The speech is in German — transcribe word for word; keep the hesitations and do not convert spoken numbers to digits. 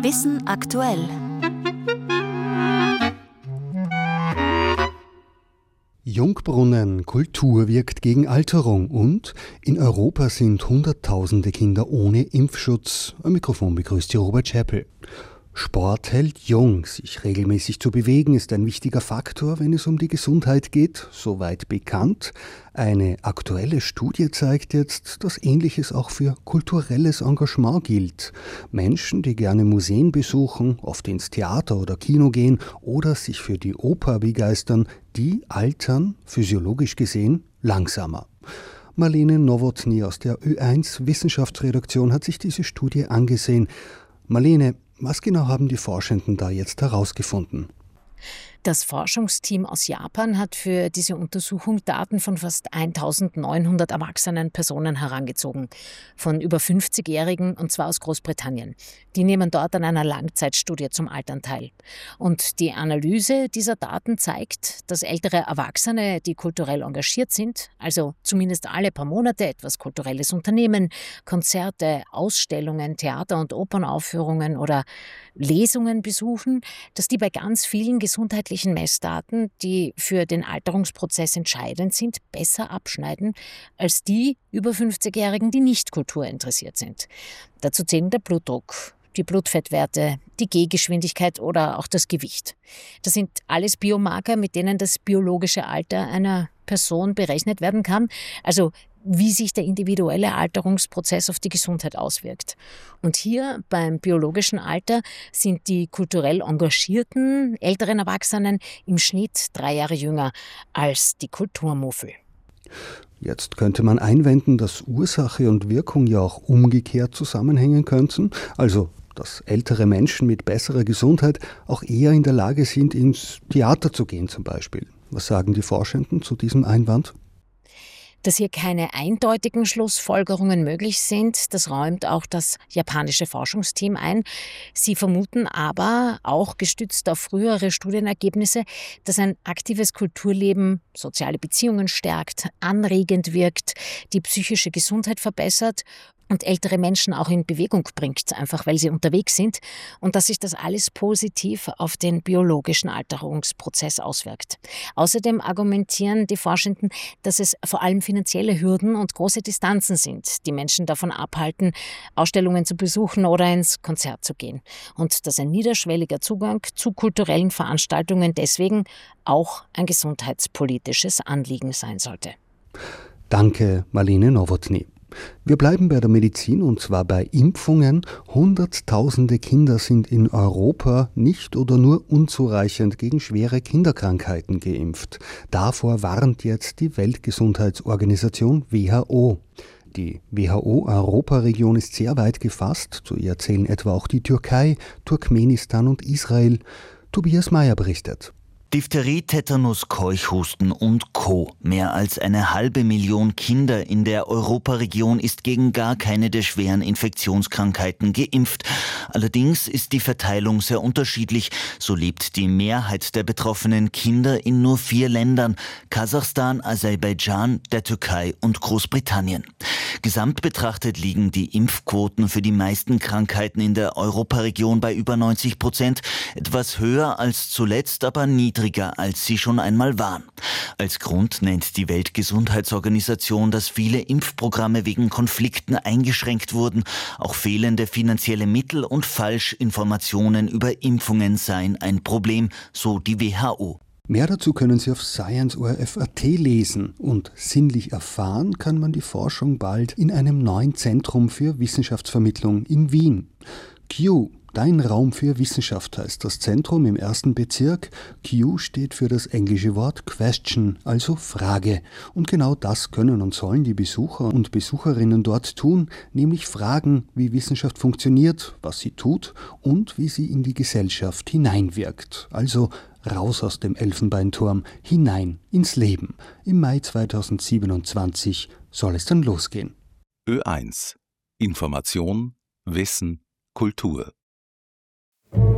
Wissen aktuell. Jungbrunnen, Kultur wirkt gegen Alterung und in Europa sind Hunderttausende Kinder ohne Impfschutz. Am Mikrofon begrüßt Sie Robert Schäppel. Sport hält jung. Sich regelmäßig zu bewegen ist ein wichtiger Faktor, wenn es um die Gesundheit geht, soweit bekannt. Eine aktuelle Studie zeigt jetzt, dass Ähnliches auch für kulturelles Engagement gilt. Menschen, die gerne Museen besuchen, oft ins Theater oder Kino gehen oder sich für die Oper begeistern, die altern, physiologisch gesehen, langsamer. Marlene Nowotny aus der Ö eins Wissenschaftsredaktion hat sich diese Studie angesehen. Marlene, was genau haben die Forschenden da jetzt herausgefunden? Das Forschungsteam aus Japan hat für diese Untersuchung Daten von fast eintausendneunhundert erwachsenen Personen herangezogen, von über fünfzigjährigen, und zwar aus Großbritannien. Die nehmen dort an einer Langzeitstudie zum Altern teil. Und die Analyse dieser Daten zeigt, dass ältere Erwachsene, die kulturell engagiert sind, also zumindest alle paar Monate etwas Kulturelles unternehmen, Konzerte, Ausstellungen, Theater- und Opernaufführungen oder Lesungen besuchen, dass die bei ganz vielen gesundheitlichen Messdaten, die für den Alterungsprozess entscheidend sind, besser abschneiden als die über fünfzigjährigen, die nicht kulturinteressiert sind. Dazu zählen der Blutdruck, die Blutfettwerte, die Gehgeschwindigkeit oder auch das Gewicht. Das sind alles Biomarker, mit denen das biologische Alter einer Person berechnet werden kann, also wie sich der individuelle Alterungsprozess auf die Gesundheit auswirkt. Und hier beim biologischen Alter sind die kulturell engagierten älteren Erwachsenen im Schnitt drei Jahre jünger als die Kulturmuffel. Jetzt könnte man einwenden, dass Ursache und Wirkung ja auch umgekehrt zusammenhängen könnten, also dass ältere Menschen mit besserer Gesundheit auch eher in der Lage sind, ins Theater zu gehen zum Beispiel. Was sagen die Forschenden zu diesem Einwand? Dass hier keine eindeutigen Schlussfolgerungen möglich sind, das räumt auch das japanische Forschungsteam ein. Sie vermuten aber, auch gestützt auf frühere Studienergebnisse, dass ein aktives Kulturleben soziale Beziehungen stärkt, anregend wirkt, die psychische Gesundheit verbessert und ältere Menschen auch in Bewegung bringt, einfach weil sie unterwegs sind, und dass sich das alles positiv auf den biologischen Alterungsprozess auswirkt. Außerdem argumentieren die Forschenden, dass es vor allem finanzielle Hürden und große Distanzen sind, die Menschen davon abhalten, Ausstellungen zu besuchen oder ins Konzert zu gehen. Und dass ein niederschwelliger Zugang zu kulturellen Veranstaltungen deswegen auch ein gesundheitspolitisches Anliegen sein sollte. Danke, Marlene Nowotny. Wir bleiben bei der Medizin und zwar bei Impfungen. Hunderttausende Kinder sind in Europa nicht oder nur unzureichend gegen schwere Kinderkrankheiten geimpft. Davor warnt jetzt die Weltgesundheitsorganisation W H O. Die W H O-Europaregion ist sehr weit gefasst. Zu ihr zählen etwa auch die Türkei, Turkmenistan und Israel. Tobias Mayer berichtet. Diphtherie, Tetanus, Keuchhusten und Co. Mehr als eine halbe Million Kinder in der Europaregion ist gegen gar keine der schweren Infektionskrankheiten geimpft. Allerdings ist die Verteilung sehr unterschiedlich. So lebt die Mehrheit der betroffenen Kinder in nur vier Ländern: Kasachstan, Aserbaidschan, der Türkei und Großbritannien. Gesamt betrachtet liegen die Impfquoten für die meisten Krankheiten in der Europaregion bei über neunzig Prozent, etwas höher als zuletzt, aber niedriger als sie schon einmal waren. Als Grund nennt die Weltgesundheitsorganisation, dass viele Impfprogramme wegen Konflikten eingeschränkt wurden. Auch fehlende finanzielle Mittel und Falschinformationen über Impfungen seien ein Problem, so die W H O. Mehr dazu können Sie auf science punkt o r f punkt a t lesen und sinnlich erfahren kann man die Forschung bald in einem neuen Zentrum für Wissenschaftsvermittlung in Wien. Q, dein Raum für Wissenschaft heißt das Zentrum im ersten Bezirk. Q steht für das englische Wort Question, also Frage. Und genau das können und sollen die Besucher und Besucherinnen dort tun, nämlich fragen, wie Wissenschaft funktioniert, was sie tut und wie sie in die Gesellschaft hineinwirkt. Also raus aus dem Elfenbeinturm, hinein ins Leben. Im Mai zweitausendsiebenundzwanzig soll es dann losgehen. Ö eins. Information, Wissen, Kultur.